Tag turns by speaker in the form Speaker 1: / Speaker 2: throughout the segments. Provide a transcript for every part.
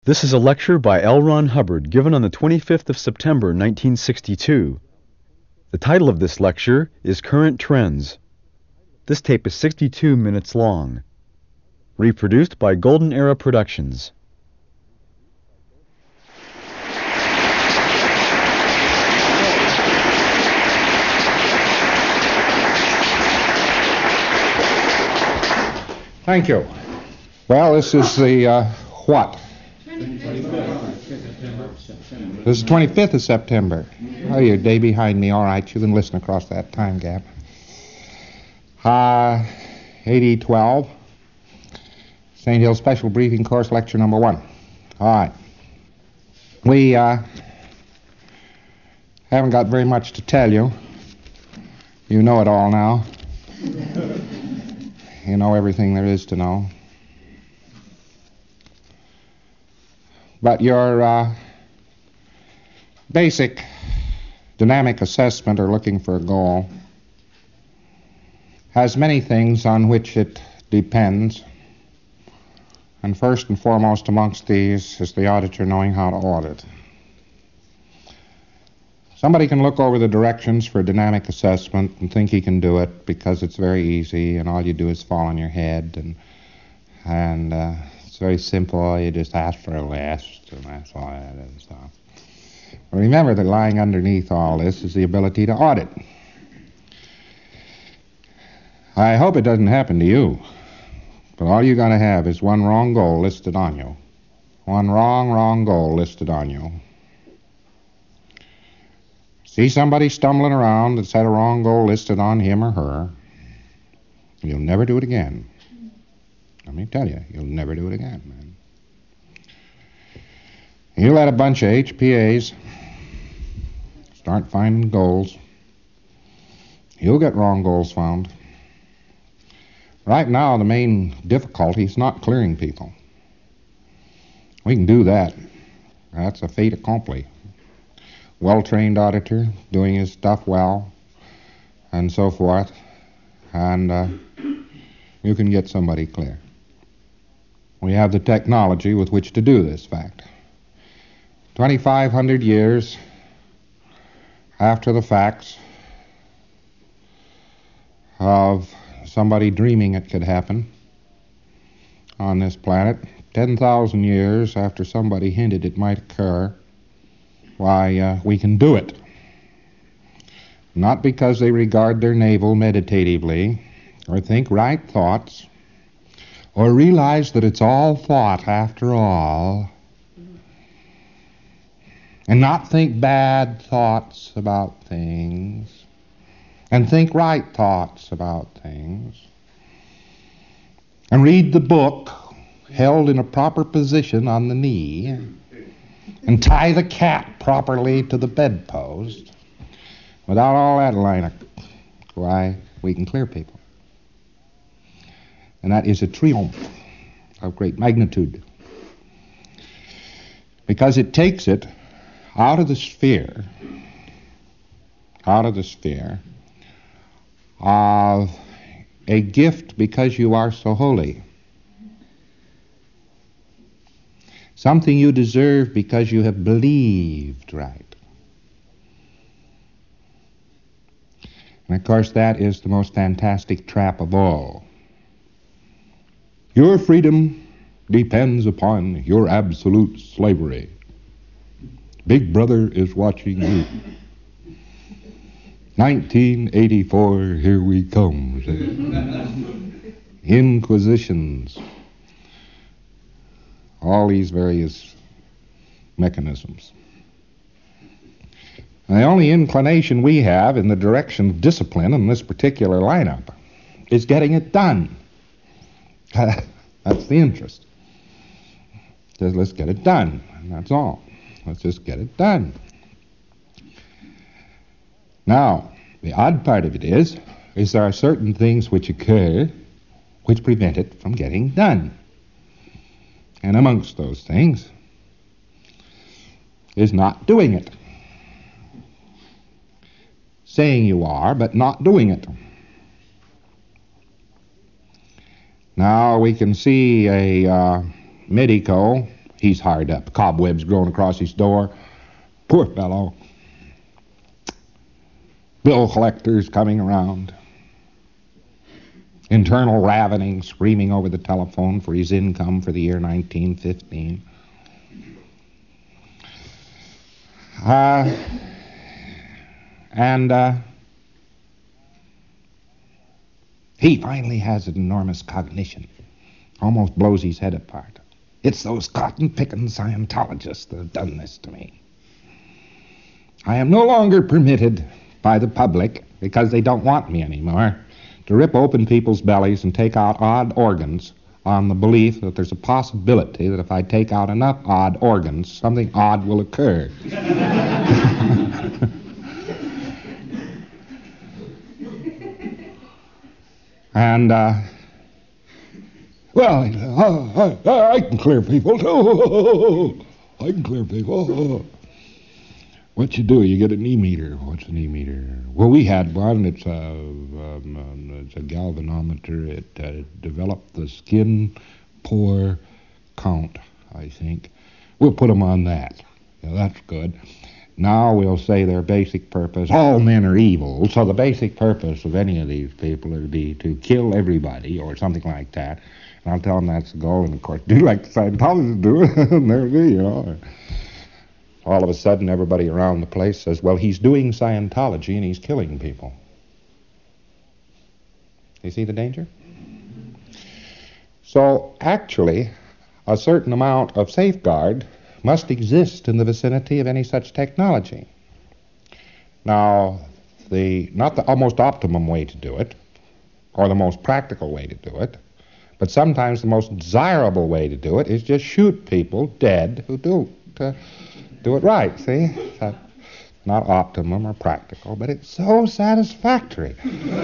Speaker 1: This is a lecture by L. Ron Hubbard given on the 25th of September 1962. The title of this lecture is Current Trends. This tape is 62 minutes long. Reproduced by Golden Era Productions.
Speaker 2: Thank you. Well, this is the what? This is the 25th of September. Oh, you're a day behind me. All right, you can listen across that time gap. 8012, St. Hill Special Briefing Course, Lecture number 1. All right. We haven't got very much to tell you. You know it all now. You know everything there is to know. But your basic dynamic assessment or looking for a goal has many things on which it depends. And first and foremost amongst these is the auditor knowing how to audit. Somebody can look over the directions for dynamic assessment and think he can do it because it's very easy and all you do is fall on your head and it's very simple. You just ask for a list and that's all that is. But remember that lying underneath all this is the ability to audit. I hope it doesn't happen to you, but all you're going to have is one wrong goal listed on you. One wrong goal listed on you. See somebody stumbling around that's had a wrong goal listed on him or her, you'll never do it again. Let me tell you, you'll never do it again, man. You let a bunch of HPAs start finding goals, you'll get wrong goals found. Right now, the main difficulty is not clearing people. We can do that. That's a fait accompli. Well-trained auditor, doing his stuff well, and so forth, and you can get somebody clear. We have the technology with which to do this fact. 2,500 years after the facts of somebody dreaming it could happen on this planet, 10,000 years after somebody hinted it might occur, why, we can do it. Not because they regard their navel meditatively, or think right thoughts, or realize that it's all thought after all, and not think bad thoughts about things, and think right thoughts about things, and read the book held in a proper position on the knee, and tie the cat properly to the bedpost. Without all that line of, why, we can clear people. And that is a triumph of great magnitude. Because it takes it out of the sphere of a gift because you are so holy. Something you deserve because you have believed right. And of course that is the most fantastic trap of all. Your freedom depends upon your absolute slavery. Big Brother is watching you. 1984, here we come. Inquisitions. All these various mechanisms. And the only inclination we have in the direction of discipline in this particular lineup is getting it done. That's the interest. Says, let's get it done. And that's all. Let's just get it done. Now, the odd part of it is there are certain things which occur which prevent it from getting done. And amongst those things is not doing it. Saying you are, but not doing it. Now we can see a medico He's hard up. Cobwebs growing across his door. Poor fellow. Bill collectors coming around. Internal ravening, screaming over the telephone for his income for the year 1915. He finally has an enormous cognition. Almost blows his head apart. It's those cotton-picking Scientologists that have done this to me. I am no longer permitted by the public, because they don't want me anymore, to rip open people's bellies and take out odd organs on the belief that there's a possibility that if I take out enough odd organs, something odd will occur. And, well, I can clear people, too. I can clear people. What you do, you get an e-meter. What's an e-meter? Well, we had one. It's a galvanometer. It developed the skin pore count, I think. We'll put them on that. Yeah, that's good. Now we'll say their basic purpose, all men are evil, so the basic purpose of any of these people would be to kill everybody or something like that. And I'll tell them that's the goal, and of course, do like the Scientologists do, and there it is, you know. All of a sudden, everybody around the place says, well, he's doing Scientology and he's killing people. You see the danger? So, actually, a certain amount of safeguard must exist in the vicinity of any such technology. Now, not the almost optimum way to do it, or the most practical way to do it, but sometimes the most desirable way to do it is just shoot people dead who do it right, see? That's not optimum or practical, but it's so satisfactory.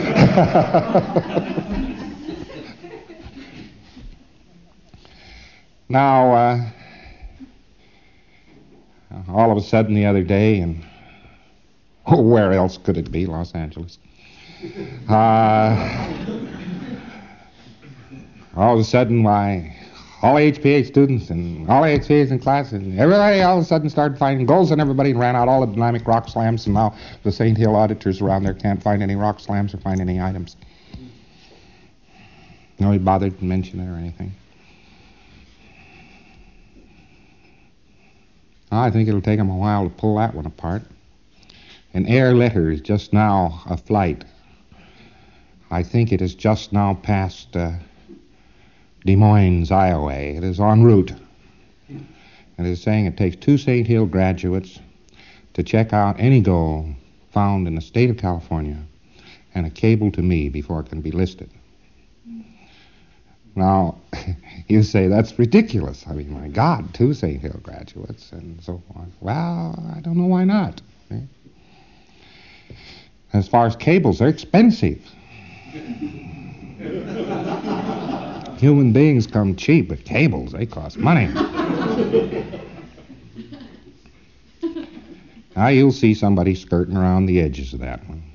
Speaker 2: Now, all of a sudden the other day, and where else could it be? Los Angeles. All of a sudden, all HPA students and all HPAs in class, and everybody all of a sudden started finding goals on everybody and ran out all the dynamic rock slams, and now the St. Hill auditors around there can't find any rock slams or find any items. Nobody bothered to mention it or anything. I think it'll take them a while to pull that one apart. An air letter is just now aflight. I think it has just now passed Des Moines, Iowa. It is en route. It is saying it takes 2 St. Hill graduates to check out any goal found in the state of California and a cable to me before it can be listed. Now, you say that's ridiculous. I mean, my God, 2 St. Hill graduates and so forth. Well, I don't know why not. As far as cables, they're expensive. Human beings come cheap, but cables, they cost money. Now you'll see somebody skirting around the edges of that one.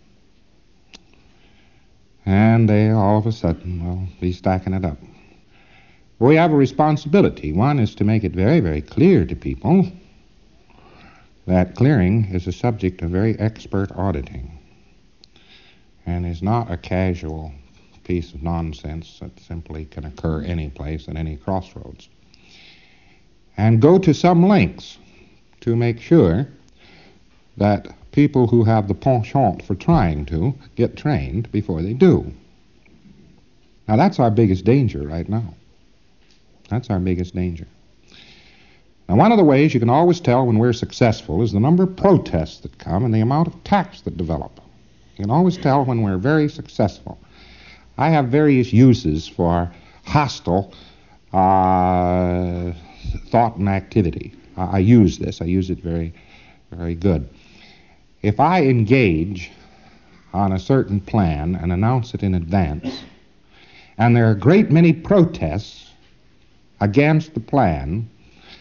Speaker 2: And they all of a sudden will be stacking it up. We have a responsibility. One is to make it very, very clear to people that clearing is a subject of very expert auditing and is not a casual piece of nonsense that simply can occur any place at any crossroads. And go to some lengths to make sure that people who have the penchant for trying to get trained before they do. Now that's our biggest danger right now. That's our biggest danger. Now one of the ways you can always tell when we're successful is the number of protests that come and the amount of attacks that develop. You can always tell when we're very successful. I have various uses for hostile thought and activity. I use this. I use it very, very good. If I engage on a certain plan and announce it in advance, and there are a great many protests against the plan,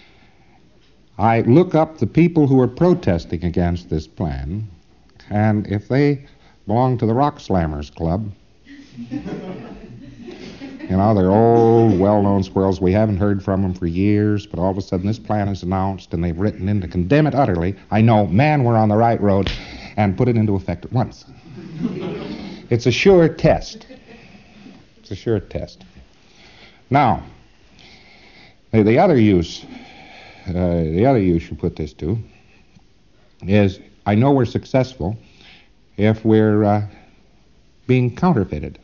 Speaker 2: I look up the people who are protesting against this plan, and if they belong to the Rock Slammers Club, You know, they're old, well-known squirrels. We haven't heard from them for years, but all of a sudden this plan is announced, and they've written in to condemn it utterly. I know, man, we're on the right road, and put it into effect at once. It's a sure test. It's a sure test. Now, the other use you put this to is, I know we're successful if we're being counterfeited.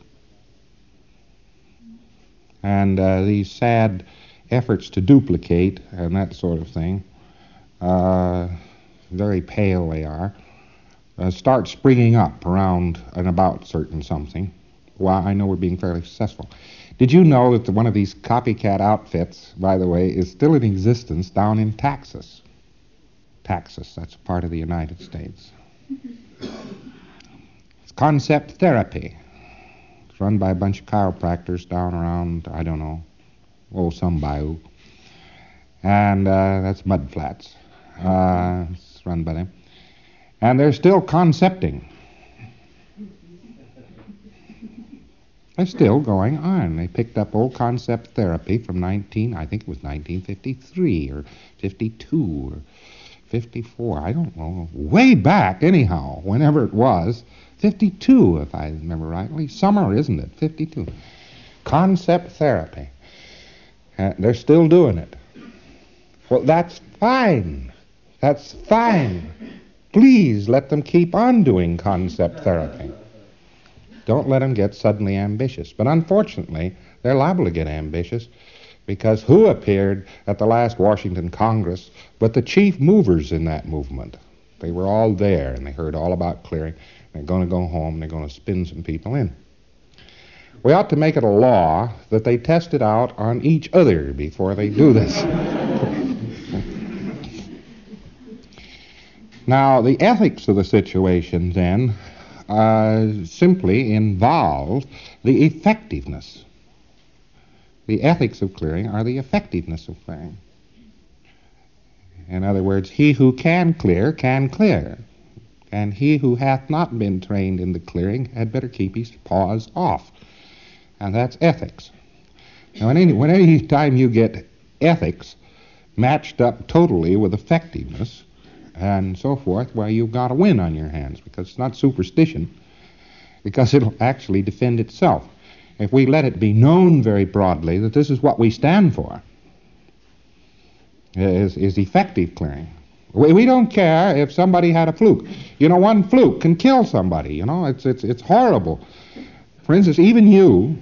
Speaker 2: And these sad efforts to duplicate and that sort of thing, very pale they are, start springing up around and about certain something. Well, I know we're being fairly successful. Did you know that one of these copycat outfits, by the way, is still in existence down in Texas? Texas, that's a part of the United States. It's Concept Therapy. It's run by a bunch of chiropractors down around, I don't know, some bayou. And that's Mud Flats. It's run by them. And they're still concepting. They're still going on. They picked up old Concept Therapy from I think it was 1953 or 52 or 54. I don't know. Way back, anyhow, whenever it was. 52, if I remember rightly. Summer, isn't it? 52. Concept Therapy. They're still doing it. Well, that's fine. That's fine. Please let them keep on doing Concept Therapy. Don't let them get suddenly ambitious. But unfortunately, they're liable to get ambitious, because who appeared at the last Washington Congress but the chief movers in that movement? They were all there, and they heard all about clearing. They're going to go home, and they're going to spin some people in. We ought to make it a law that they test it out on each other before they do this. Now, the ethics of the situation, then, simply involve the effectiveness. The ethics of clearing are the effectiveness of clearing. In other words, he who can clear, and he who hath not been trained in the clearing had better keep his paws off. And that's ethics. Now, any time you get ethics matched up totally with effectiveness and so forth, well, you've got a win on your hands, because it's not superstition, because it'll actually defend itself. If we let it be known very broadly that this is what we stand for, is effective clearing. We don't care if somebody had a fluke. You know, one fluke can kill somebody. You know, it's horrible. For instance, even you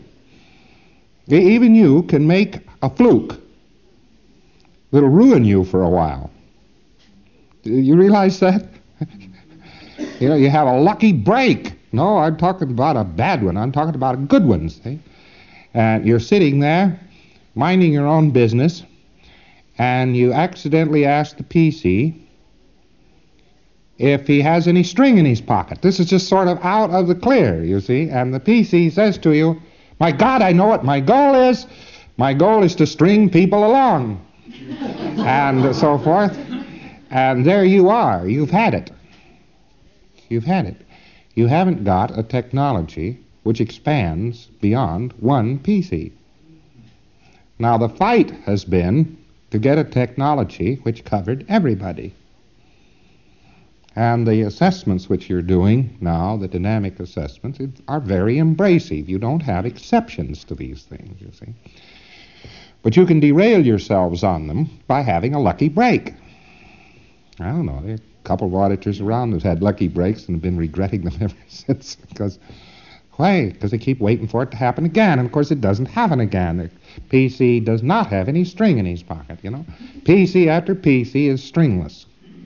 Speaker 2: can make a fluke that'll ruin you for a while. You realize that? You know, you have a lucky break. No, I'm talking about a bad one. I'm talking about a good one, see? And you're sitting there, minding your own business, and you accidentally ask the PC if he has any string in his pocket. This is just sort of out of the clear, you see. And the PC says to you, my God, I know what my goal is. My goal is to string people along. And so forth. And there you are. You've had it. You've had it. You haven't got a technology which expands beyond one PC. Now, the fight has been to get a technology which covered everybody. And the assessments which you're doing now, the dynamic assessments, are very embracive. You don't have exceptions to these things, you see. But you can derail yourselves on them by having a lucky break. I don't know, there are a couple of auditors around who've had lucky breaks and have been regretting them ever since. Why? Because they keep waiting for it to happen again. And, of course, it doesn't happen again. The PC does not have any string in his pocket, you know. PC after PC is stringless.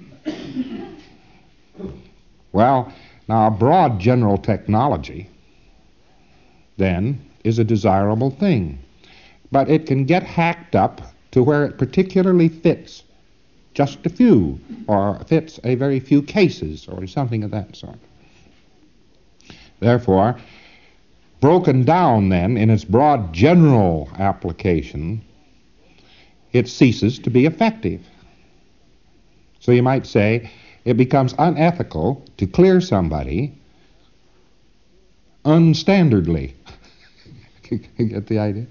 Speaker 2: Well, now, a broad general technology, then, is a desirable thing. But it can get hacked up to where it particularly fits just a few, or fits a very few cases, or something of that sort. Therefore, broken down then in its broad general application, it ceases to be effective. So you might say it becomes unethical to clear somebody unstandardly. Get the idea?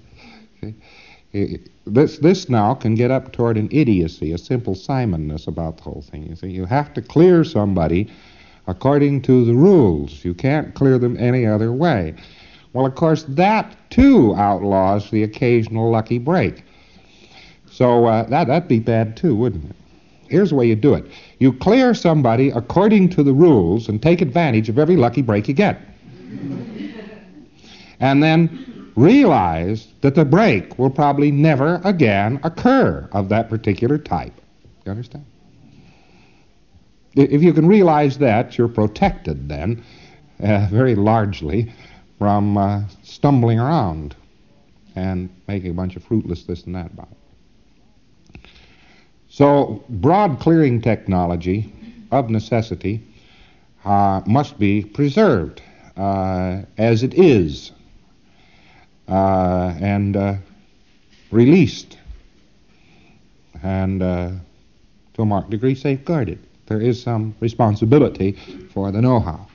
Speaker 2: This now can get up toward an idiocy, a simple simonness about the whole thing. You see, you have to clear somebody according to the rules. You can't clear them any other way. Well, of course, that too outlaws the occasional lucky break. So that'd be bad too, wouldn't it? Here's the way you do it. You clear somebody according to the rules and take advantage of every lucky break you get. And then realize that the break will probably never again occur of that particular type. You understand? If you can realize that, you're protected then, very largely, from stumbling around and making a bunch of fruitless this and that about it. So broad clearing technology, of necessity, must be preserved as it is and released and to a marked degree safeguarded. There is some responsibility for the know-how.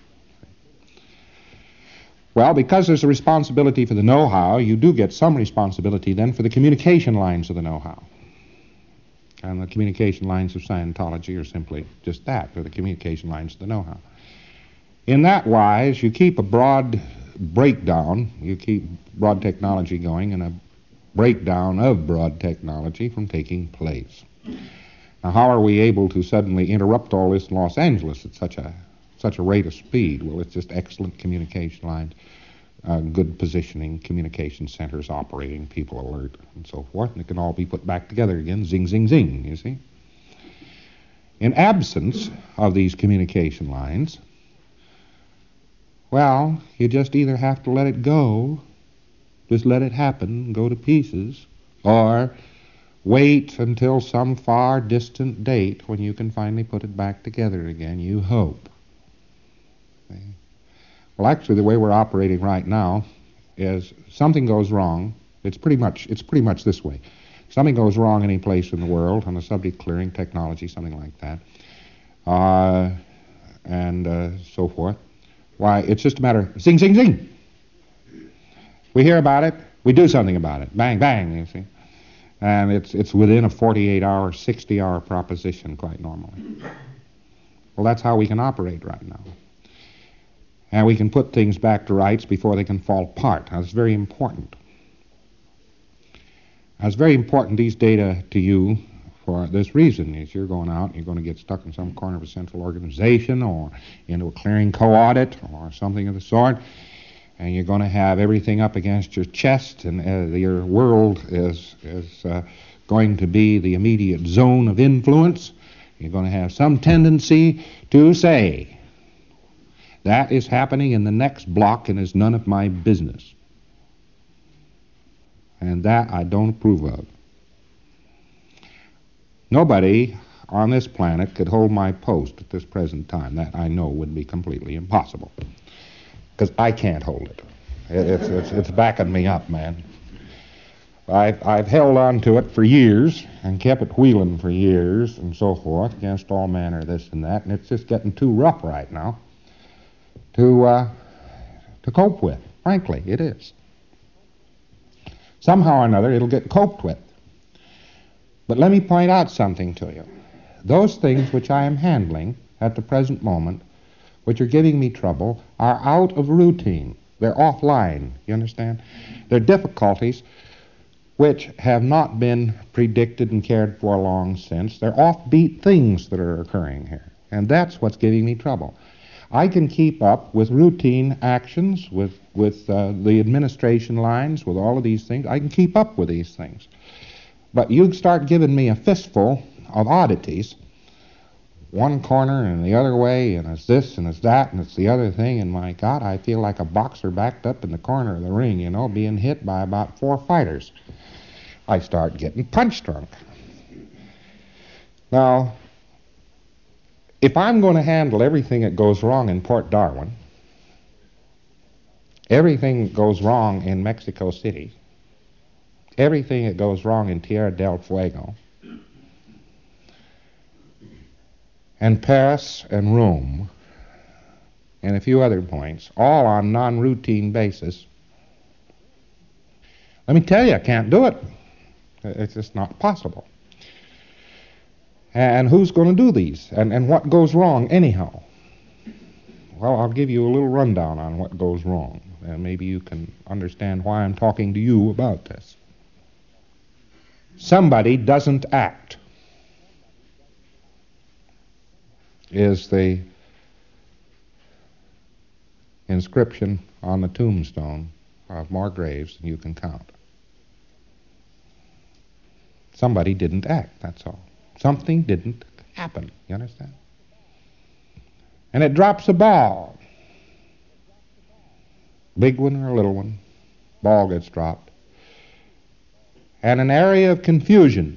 Speaker 2: Well, because there's a responsibility for the know-how, you do get some responsibility then for the communication lines of the know-how. And the communication lines of Scientology are simply just that. They're the communication lines of the know-how. In that wise, you keep a broad breakdown, you keep broad technology going, and a breakdown of broad technology from taking place. Now, how are we able to suddenly interrupt all this in Los Angeles at such a rate of speed? Well, it's just excellent communication lines, good positioning, communication centers operating, people alert, and so forth, and it can all be put back together again, zing, zing, zing, you see. In absence of these communication lines, well, you just either have to let it go, just let it happen, go to pieces, or wait until some far distant date when you can finally put it back together again, you hope. Okay. Well, actually, the way we're operating right now is something goes wrong. It's pretty much this way. Something goes wrong any place in the world on the subject clearing technology, something like that, and so forth. Why, it's just a matter of zing, zing, zing. We hear about it, we do something about it. Bang, bang, you see. And it's within a 48-hour, 60-hour proposition quite normally. Well, that's how we can operate right now. And we can put things back to rights before they can fall apart. That's very important. It's very important, these data to you, for this reason. Is you're going out and you're going to get stuck in some corner of a central organization or into a clearing co-audit or something of the sort, and you're going to have everything up against your chest, and your world is going to be the immediate zone of influence. You're going to have some tendency to say, that is happening in the next block and is none of my business. And that I don't approve of. Nobody on this planet could hold my post at this present time. That I know would be completely impossible. Because I can't hold it. It's backing me up, man. I've held on to it for years and kept it wheeling for years and so forth against all manner of this and that, and it's just getting too rough right now to cope with. Frankly, it is. Somehow or another, it'll get coped with. But let me point out something to you. Those things which I am handling at the present moment, which are giving me trouble, are out of routine. They're offline, you understand? They're difficulties which have not been predicted and cared for long since. They're offbeat things that are occurring here, and that's what's giving me trouble. I can keep up with routine actions, with the administration lines, with all of these things. I can keep up with these things. But you start giving me a fistful of oddities, one corner and the other way, and it's this and it's that and it's the other thing, and my God, I feel like a boxer backed up in the corner of the ring, you know, being hit by about 4 fighters. I start getting punch drunk. Now, if I'm going to handle everything that goes wrong in Port Darwin, everything that goes wrong in Mexico City, everything that goes wrong in Tierra del Fuego, and Paris and Rome, and a few other points, all on non-routine basis, Let me tell you, I can't do it. It's just not possible. And who's going to do these? And what goes wrong anyhow? Well, I'll give you a little rundown on what goes wrong, and maybe you can understand why I'm talking to you about this. Somebody doesn't act is the inscription on the tombstone of more graves than you can count. Somebody didn't act, that's all. Something didn't happen, you understand? And it drops a ball. Big one or a little one, ball gets dropped. And an area of confusion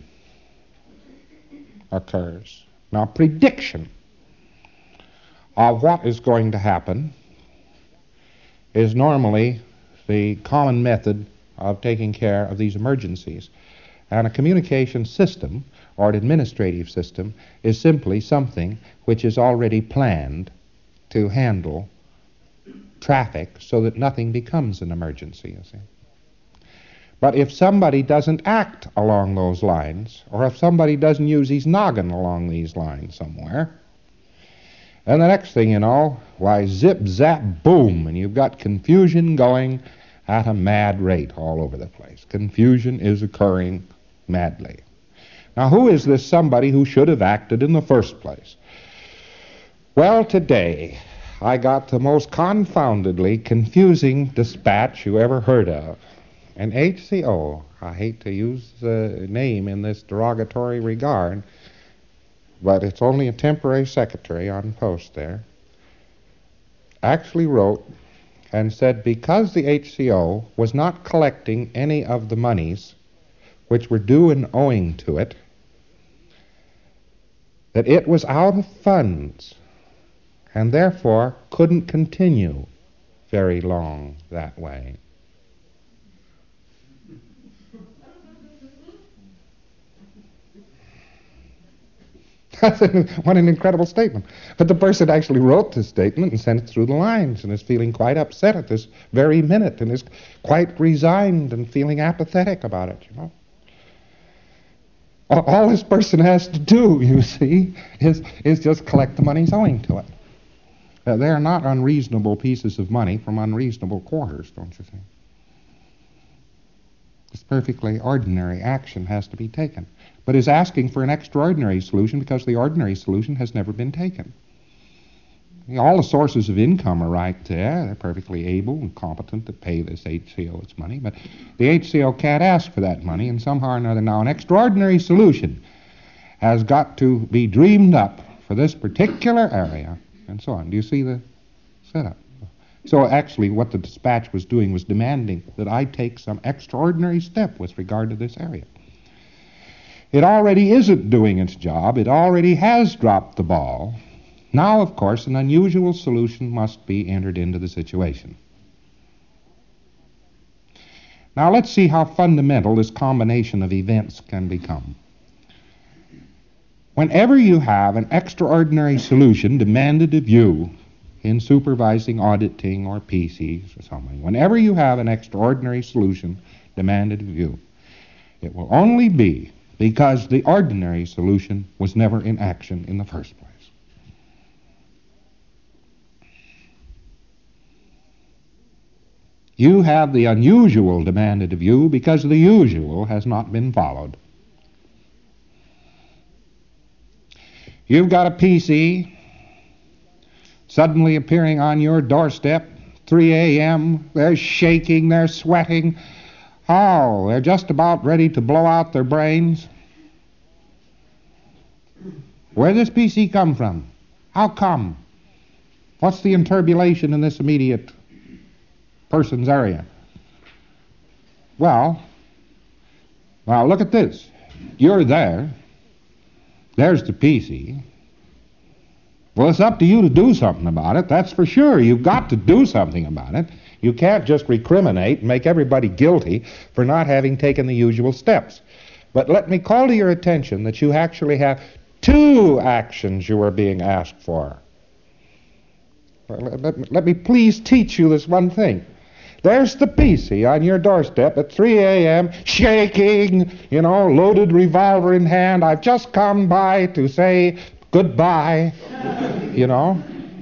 Speaker 2: occurs. Now, prediction of what is going to happen is normally the common method of taking care of these emergencies. And a communication system or an administrative system is simply something which is already planned to handle traffic so that nothing becomes an emergency, you see. But if somebody doesn't act along those lines, or if somebody doesn't use his noggin along these lines somewhere, and the next thing you know, why, zip, zap, boom, and you've got confusion going at a mad rate all over the place. Confusion is occurring madly. Now, who is this somebody who should have acted in the first place? Well, today I got the most confoundedly confusing dispatch you ever heard of. An HCO, I hate to use the name in this derogatory regard, but it's only a temporary secretary on post there, actually wrote and said because the HCO was not collecting any of the monies which were due and owing to it, that it was out of funds and therefore couldn't continue very long that way. What an incredible statement. But the person actually wrote this statement and sent it through the lines and is feeling quite upset at this very minute and is quite resigned and feeling apathetic about it, you know. All this person has to do, you see, is just collect the monies owing to it. They are not unreasonable pieces of money from unreasonable quarters, don't you think? This perfectly ordinary action has to be taken, but is asking for an extraordinary solution because the ordinary solution has never been taken. All the sources of income are right there. They're perfectly able and competent to pay this HCO its money, but the HCO can't ask for that money, and somehow or another now an extraordinary solution has got to be dreamed up for this particular area, and so on. Do you see the setup? So actually what the dispatch was doing was demanding that I take some extraordinary step with regard to this area. It already isn't doing its job. It already has dropped the ball. Now, of course, an unusual solution must be entered into the situation. Now, let's see how fundamental this combination of events can become. Whenever you have an extraordinary solution demanded of you in supervising, auditing, or PCs or something, whenever you have an extraordinary solution demanded of you, it will only be because the ordinary solution was never in action in the first place. You have the unusual demanded of you because the usual has not been followed. You've got a PC suddenly appearing on your doorstep, 3 a.m., they're shaking, they're sweating. Oh, they're just about ready to blow out their brains. Where did this PC come from? How come? What's the interbulation in this immediate person's area? Well, look at this. You're there. There's the PC. Well, it's up to you to do something about it, that's for sure. You've got to do something about it. You can't just recriminate and make everybody guilty for not having taken the usual steps. But let me call to your attention that you actually have 2 actions you are being asked for. Let me please teach you this one thing. There's the PC on your doorstep at 3 a.m., shaking, loaded revolver in hand. I've just come by to say goodbye, Now,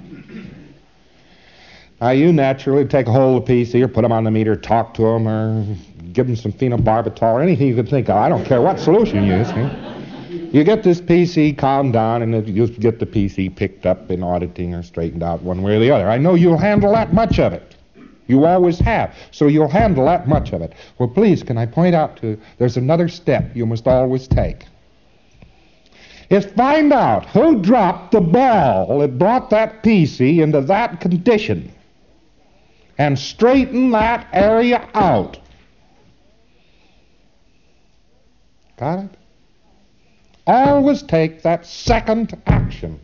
Speaker 2: you naturally take a hold of the PC or put him on the meter, talk to him, or give him some phenobarbital or anything you can think of. I don't care what solution you use. You get this PC calmed down, and you get the PC picked up in auditing or straightened out one way or the other. I know you'll handle that much of it. You always have. So you'll handle that much of it. Well, please, can I point out there's another step you must always take. Is find out who dropped the ball that brought that PC into that condition and straighten that area out. Got it? Always take that second action.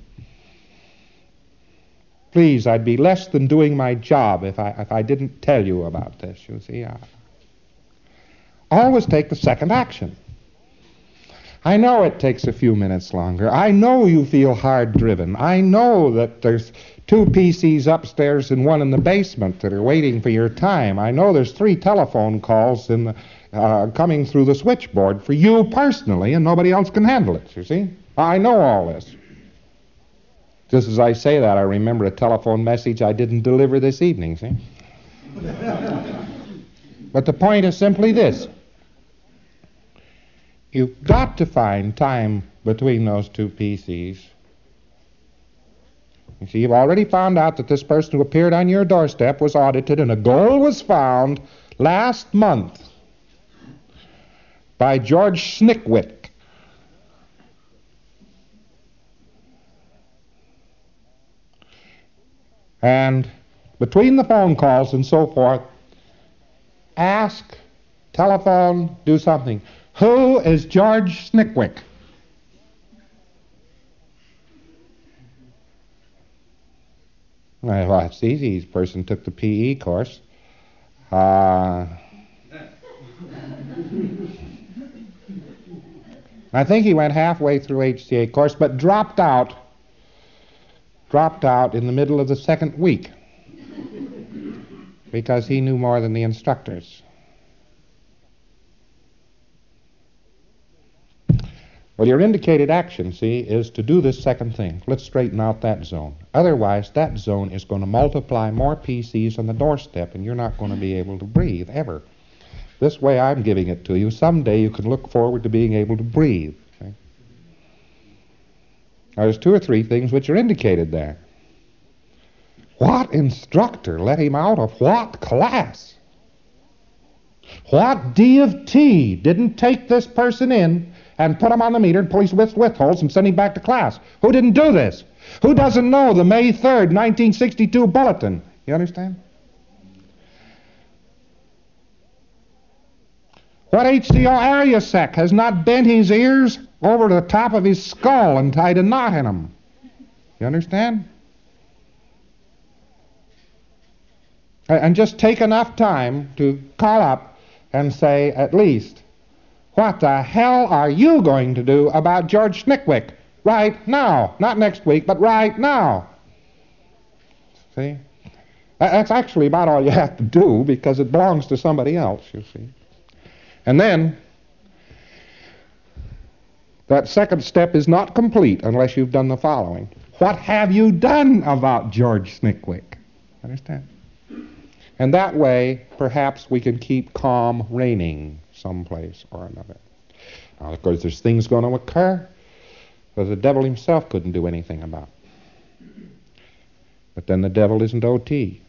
Speaker 2: Please, I'd be less than doing my job if I didn't tell you about this, you see. Always take the second action. I know it takes a few minutes longer. I know you feel hard-driven. I know that there's 2 PCs upstairs and 1 in the basement that are waiting for your time. I know there's 3 telephone calls coming through the switchboard for you personally, and nobody else can handle it, you see. I know all this. Just as I say that, I remember a telephone message I didn't deliver this evening, see? But the point is simply this. You've got to find time between those 2 PCs. You see, you've already found out that this person who appeared on your doorstep was audited, and a goal was found last month by George Snickwick. And between the phone calls and so forth, ask, telephone, do something. Who is George Snickwick? Well, it's easy. This person took the PE course. I think he went halfway through HCA course, but dropped out in the middle of the second week because he knew more than the instructors. Well, your indicated action, see, is to do this second thing. Let's straighten out that zone. Otherwise, that zone is going to multiply more PCs on the doorstep, and you're not going to be able to breathe, ever. This way I'm giving it to you. Someday you can look forward to being able to breathe. Okay? Now, there's 2 or 3 things which are indicated there. What instructor let him out of what class? What D of T didn't take this person in and put him on the meter and police withholds and send him back to class? Who didn't do this? Who doesn't know the May 3rd, 1962 bulletin? You understand? What HCO area sec has not bent his ears over the top of his skull and tied a knot in them? You understand? And just take enough time to call up and say, at least, what the hell are you going to do about George Snickwick right now? Not next week, but right now. See? That's actually about all you have to do because it belongs to somebody else, you see. And then, that second step is not complete unless you've done the following. What have you done about George Snickwick? Understand? And that way, perhaps we can keep calm reigning someplace or another. Now, of course, there's things going to occur that the devil himself couldn't do anything about. But then the devil isn't OT.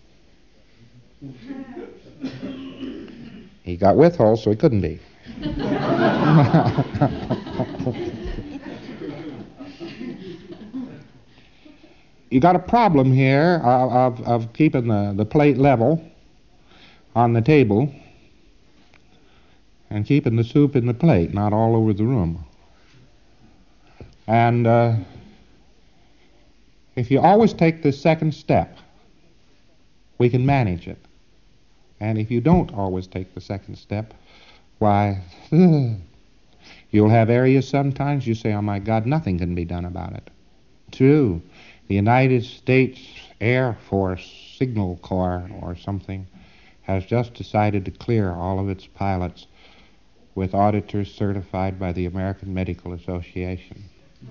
Speaker 2: He got withholds, so he couldn't be. You got a problem here of keeping the plate level on the table and keeping the soup in the plate, not all over the room. And if you always take this second step, we can manage it. And if you don't always take the second step, why, you'll have areas sometimes you say, oh my God, nothing can be done about it. True. The United States Air Force Signal Corps or something has just decided to clear all of its pilots with auditors certified by the American Medical Association.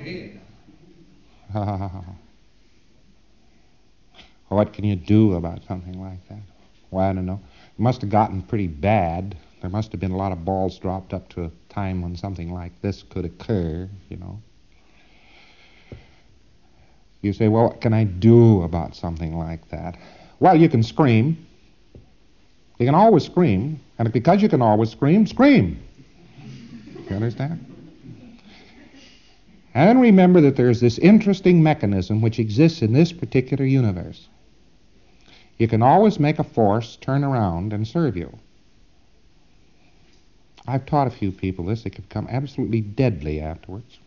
Speaker 2: What can you do about something like that? Well, I don't know. It must have gotten pretty bad. There must have been a lot of balls dropped up to a time when something like this could occur, you know. You say, well, what can I do about something like that? Well, you can scream. You can always scream. And because you can always scream, scream. You understand? And remember that there's this interesting mechanism which exists in this particular universe. You can always make a force turn around and serve you. I've taught a few people this. It could come absolutely deadly afterwards.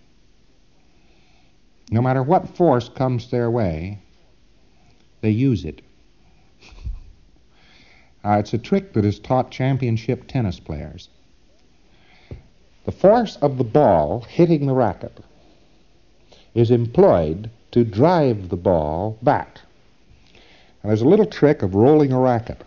Speaker 2: No matter what force comes their way, they use it. It's a trick that is taught championship tennis players. The force of the ball hitting the racket is employed to drive the ball back. And there's a little trick of rolling a racket.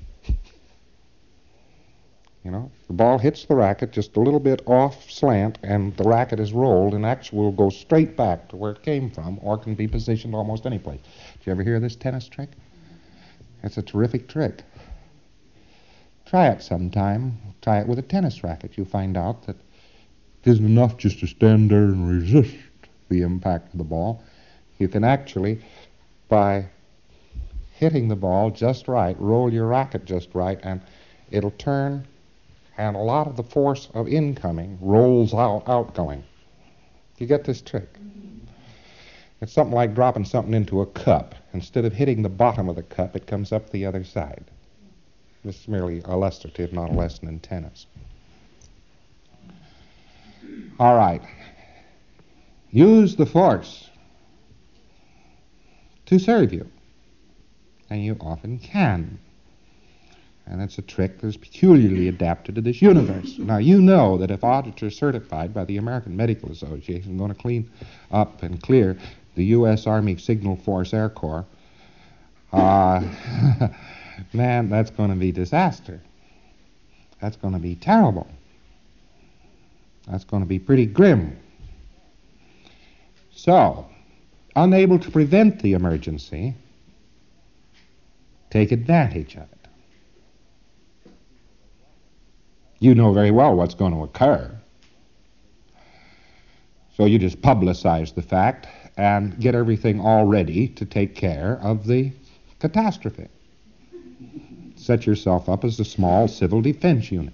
Speaker 2: You know, the ball hits the racket just a little bit off slant, and the racket is rolled and actually will go straight back to where it came from, or can be positioned almost any place. Did you ever hear this tennis trick? It's a terrific trick. Try it sometime. Try it with a tennis racket. You'll find out that it isn't enough just to stand there and resist the impact of the ball. You can actually, by hitting the ball just right, roll your racket just right, and it'll turn, and a lot of the force of incoming rolls out outgoing. You get this trick? It's something like dropping something into a cup. Instead of hitting the bottom of the cup, it comes up the other side. This is merely illustrative, not a lesson in tennis. All right. Use the force to serve you. And you often can. And it's a trick that's peculiarly adapted to this universe. Now, you know that if auditors certified by the American Medical Association are going to clean up and clear the U.S. Army Signal Force Air Corps, man, that's going to be disaster. That's going to be terrible. That's going to be pretty grim. So, unable to prevent the emergency, take advantage of it. You know very well what's going to occur. So you just publicize the fact and get everything all ready to take care of the catastrophe. Set yourself up as a small civil defense unit.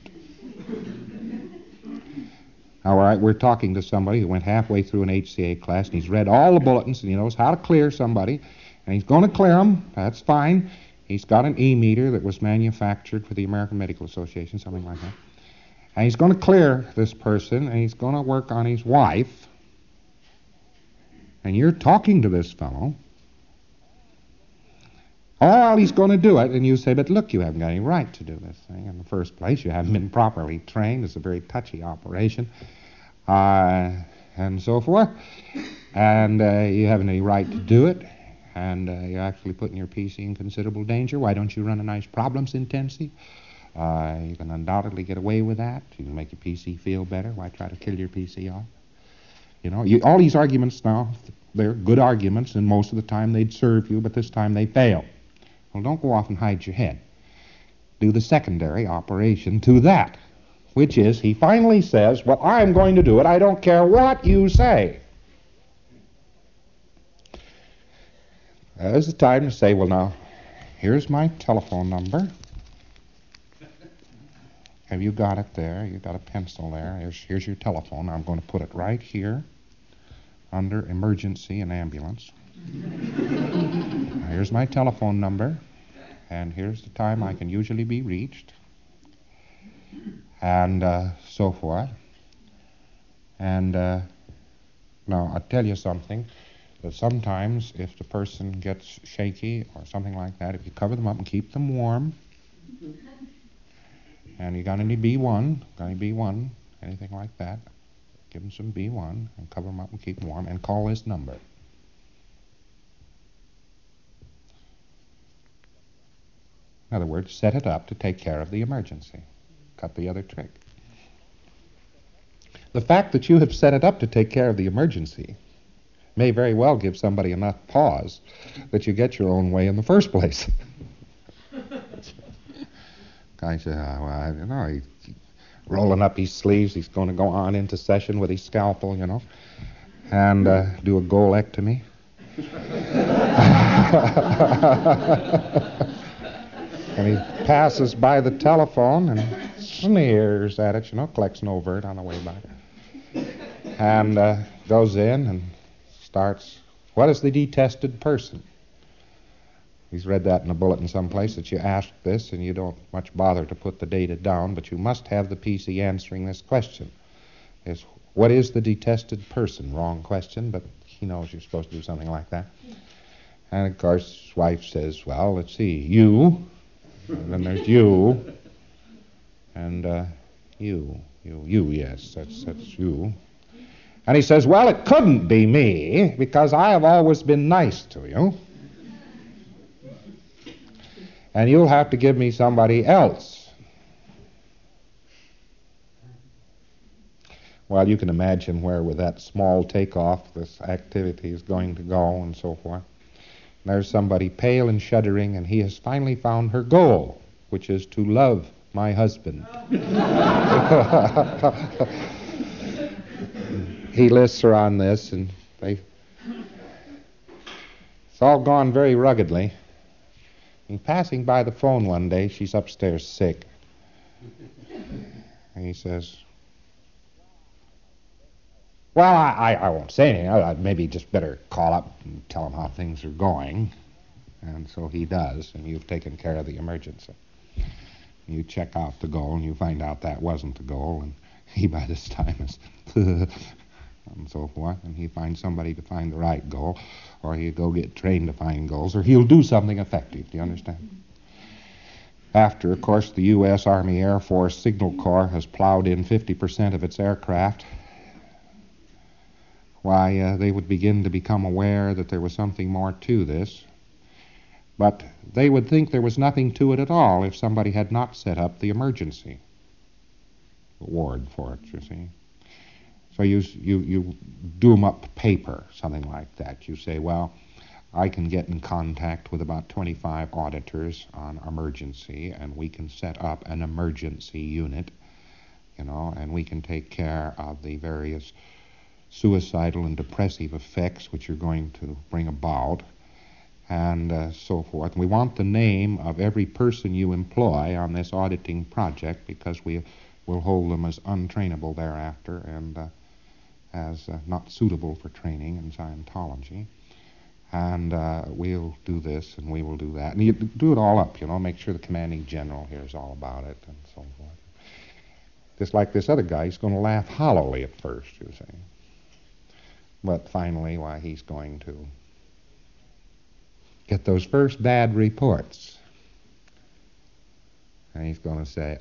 Speaker 2: All right, we're talking to somebody who went halfway through an HCA class, and he's read all the bulletins, and he knows how to clear somebody, and he's going to clear them. That's fine. He's got an E-meter that was manufactured for the American Medical Association, something like that. And he's going to clear this person, and he's going to work on his wife. And you're talking to this fellow. Oh, he's going to do it. And you say, but look, you haven't got any right to do this thing in the first place. You haven't been properly trained. It's a very touchy operation. And so forth. And you haven't any right to do it. And you're actually putting your PC in considerable danger. Why don't you run a nice problems intensive? You can undoubtedly get away with that. You can make your PC feel better. Why try to kill your PC off? You know, all these arguments now, they're good arguments, and most of the time they'd serve you, but this time they fail. Well, don't go off and hide your head. Do the secondary operation to that, which is he finally says, well, I'm going to do it. I don't care what you say. There's the time to say, well, now, here's my telephone number. Have you got it there? You got a pencil there. Here's your telephone. I'm going to put it right here under emergency and ambulance. Here's my telephone number, and here's the time I can usually be reached, and so forth. And now I'll tell you something, that sometimes if the person gets shaky or something like that, if you cover them up and keep them warm, and you got any B1, anything like that, give them some B1 and cover them up and keep them warm and call this number. In other words, set it up to take care of the emergency. Cut the other trick. The fact that you have set it up to take care of the emergency may very well give somebody enough pause that you get your own way in the first place. Guy said, well, I don't know, he's rolling up his sleeves, he's going to go on into session with his scalpel, and do a goalectomy. And he passes by the telephone and sneers at it, collects an overt on the way by. And goes in and starts, what is the detested person? He's read that in a bulletin someplace that you ask this and you don't much bother to put the data down, but you must have the PC answering this question. What is the detested person? Wrong question, but he knows you're supposed to do something like that. And of course, his wife says, well, let's see, you, and then there's you, and you, yes, that's you. And he says, well, it couldn't be me, because I have always been nice to you. And you'll have to give me somebody else. Well, you can imagine where with that small takeoff this activity is going to go and so forth. And there's somebody pale and shuddering, and he has finally found her goal, which is to love my husband. He lists her on this, and it's all gone very ruggedly. And passing by the phone one day, she's upstairs sick. And he says, well, I won't say anything. I'd maybe just better call up and tell him how things are going. And so he does, and you've taken care of the emergency. You check out the goal, and you find out that wasn't the goal, and he by this time is and so forth, and he finds somebody to find the right goal, or he'll go get trained to find goals, or he'll do something effective. Do you understand? After, of course, the U.S. Army Air Force Signal Corps has plowed in 50% of its aircraft, why, they would begin to become aware that there was something more to this. But they would think there was nothing to it at all if somebody had not set up the emergency ward for it, you see. So you doom up paper, something like that. You say, well, I can get in contact with about 25 auditors on emergency, and we can set up an emergency unit, and we can take care of the various suicidal and depressive effects which you're going to bring about, and so forth. And we want the name of every person you employ on this auditing project, because we will hold them as untrainable thereafter and as not suitable for training in Scientology. And we'll do this and we will do that. And you do it all up, make sure the commanding general hears all about it and so forth. Just like this other guy, he's going to laugh hollowly at first, you see. But finally, why, he's going to get those first bad reports. And he's going to say,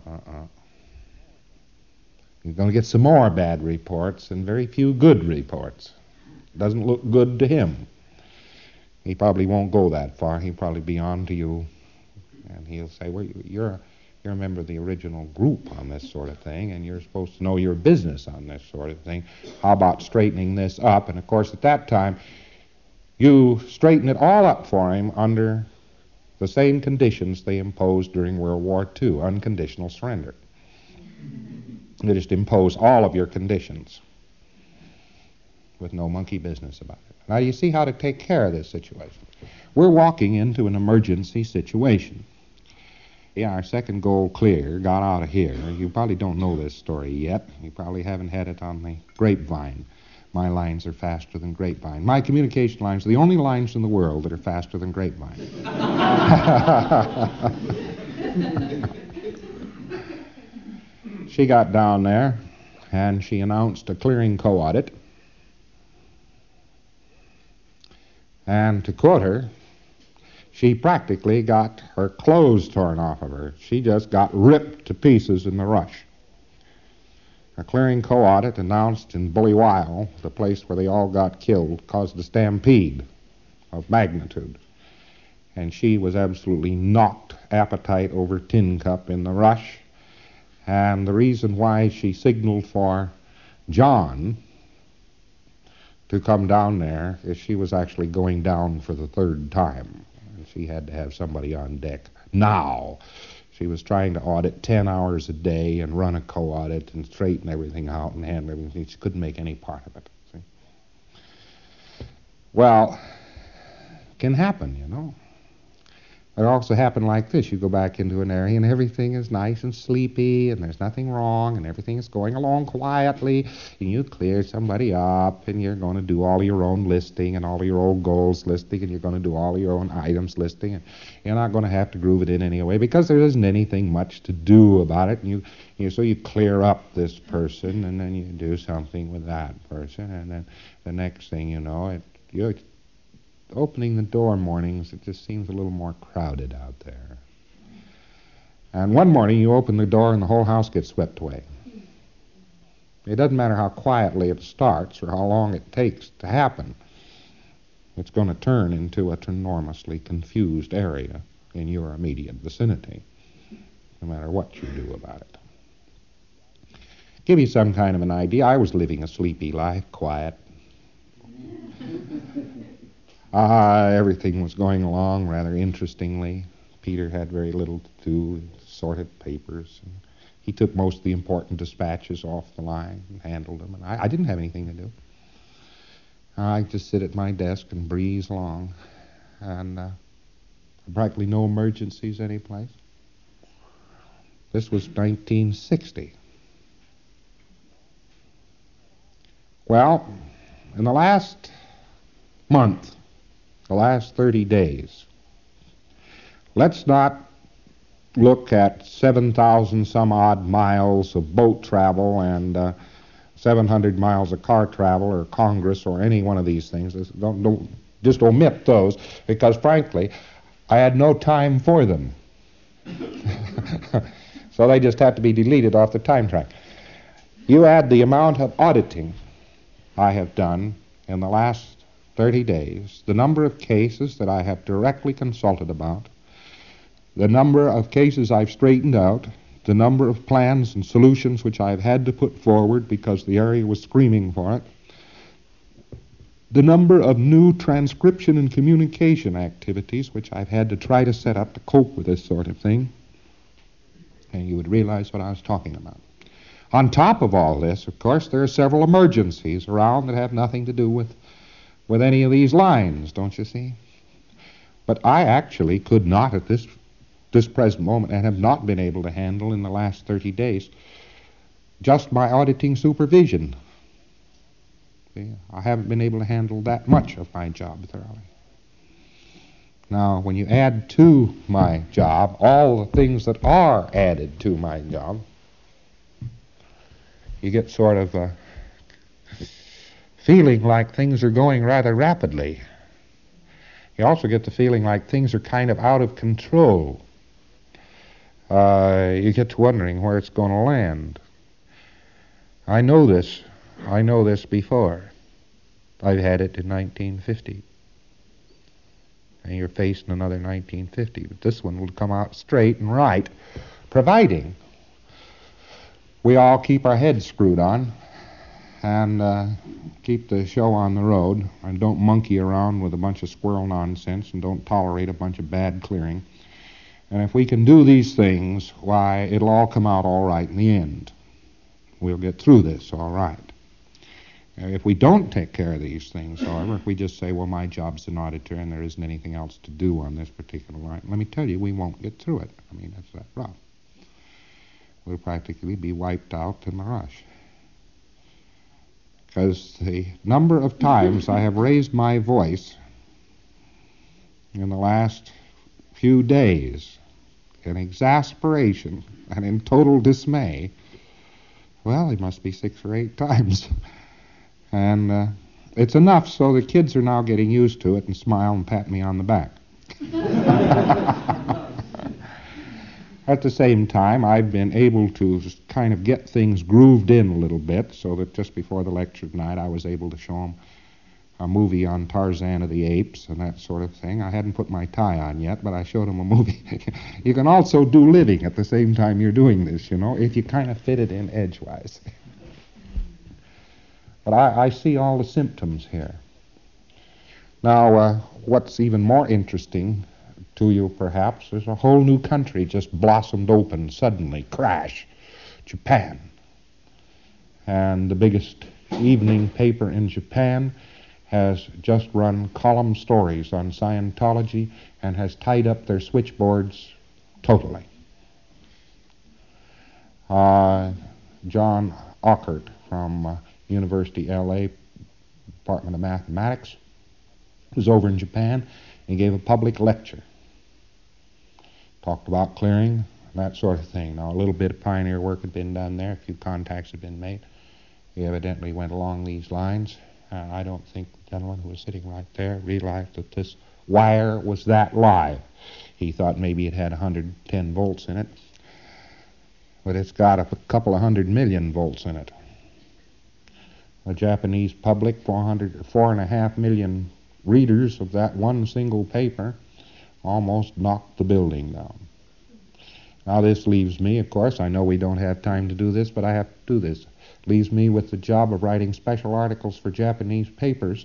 Speaker 2: He's going to get some more bad reports and very few good reports. Doesn't look good to him. He probably won't go that far. He'll probably be on to you, and he'll say, well, you're a member of the original group on this sort of thing, and you're supposed to know your business on this sort of thing. How about straightening this up? And, of course, at that time, you straighten it all up for him under the same conditions they imposed during World War II, unconditional surrender. You just impose all of your conditions with no monkey business about it. Now, you see how to take care of this situation. We're walking into an emergency situation. Yeah, our second goal clear, got out of here. You probably don't know this story yet. You probably haven't had it on the grapevine. My lines are faster than grapevine. My communication lines are the only lines in the world that are faster than grapevine. She got down there, and she announced a clearing co-audit. And to quote her, she practically got her clothes torn off of her. She just got ripped to pieces in the rush. A clearing co-audit announced in Bully-Wile, the place where they all got killed, caused a stampede of magnitude. and she was absolutely knocked appetite over tin cup in the rush. And the reason why she signaled for John to come down there is she was actually going down for the third time. And she had to have somebody on deck now. She was trying to audit 10 hours a day and run a co-audit and straighten everything out and handle everything. She couldn't make any part of it. See? Well, it can happen, you know. It also happened like this. You go back into an area and everything is nice and sleepy and there's nothing wrong and everything is going along quietly, and you clear somebody up and you're going to do all your own listing and all your old goals listing, and you're going to do all your own items listing, and you're not going to have to groove it in anyway because there isn't anything much to do about it. And so you clear up this person, and then you do something with that person, and then the next thing you know, you're opening the door mornings, it just seems a little more crowded out there. And one morning you open the door and the whole house gets swept away. It doesn't matter how quietly it starts or how long it takes to happen. It's going to turn into an enormously confused area in your immediate vicinity, no matter what you do about it. Give you some kind of an idea. I was living a sleepy life, quiet. Everything was going along rather interestingly. Peter had very little to do, sorted papers. And he took most of the important dispatches off the line and handled them. And I didn't have anything to do. I just sit at my desk and breeze along. And practically no emergencies anyplace. This was 1960. Well, in the last month, the last 30 days, let's not look at 7,000 some odd miles of boat travel and 700 miles of car travel or Congress or any one of these things. Don't just omit those, because frankly, I had no time for them. So they just have to be deleted off the time track. You add the amount of auditing I have done in the last 30 days, the number of cases that I have directly consulted about, the number of cases I've straightened out, the number of plans and solutions which I've had to put forward because the area was screaming for it, the number of new transcription and communication activities which I've had to try to set up to cope with this sort of thing, and you would realize what I was talking about. On top of all this, of course, there are several emergencies around that have nothing to do with any of these lines, don't you see? But I actually could not at this present moment, and have not been able to handle in the last 30 days, just my auditing supervision. See, I haven't been able to handle that much of my job thoroughly. Now, when you add to my job all the things that are added to my job, you get sort of a feeling like things are going rather rapidly. You also get the feeling like things are kind of out of control. You get to wondering where it's going to land. I know this before. I've had it in 1950. And you're facing another 1950. But this one will come out straight and right, providing we all keep our heads screwed on and keep the show on the road and don't monkey around with a bunch of squirrel nonsense and don't tolerate a bunch of bad clearing. And if we can do these things, why, it'll all come out all right in the end. We'll get through this all right. If we don't take care of these things, however, if we just say, well, my job's an auditor and there isn't anything else to do on this particular line, let me tell you, we won't get through it. I mean, that's that rough. We'll practically be wiped out in the rush. Because the number of times I have raised my voice in the last few days in exasperation and in total dismay, well, it must be 6 or 8 times. And it's enough so the kids are now getting used to it and smile and pat me on the back. At the same time, I've been able to kind of get things grooved in a little bit so that just before the lecture tonight I was able to show them a movie on Tarzan of the Apes and that sort of thing. I hadn't put my tie on yet, but I showed him a movie. You can also do living at the same time you're doing this, if you kind of fit it in edgewise. But I see all the symptoms here. Now, what's even more interesting to you, perhaps, is a whole new country just blossomed open suddenly, crash, Japan. And the biggest evening paper in Japan has just run column stories on Scientology and has tied up their switchboards totally. John Ockert from University L.A., Department of Mathematics, was over in Japan and gave a public lecture. Talked about clearing, that sort of thing. Now, a little bit of pioneer work had been done there. A few contacts had been made. He evidently went along these lines. I don't think the gentleman who was sitting right there realized that this wire was that live. He thought maybe it had 110 volts in it, but it's got a couple of 100 million volts in it. The Japanese public, 4.5 million readers of that one single paper, almost knocked the building down. Now this leaves me, of course, I know we don't have time to do this, but I have to do this. Leaves me with the job of writing special articles for Japanese papers,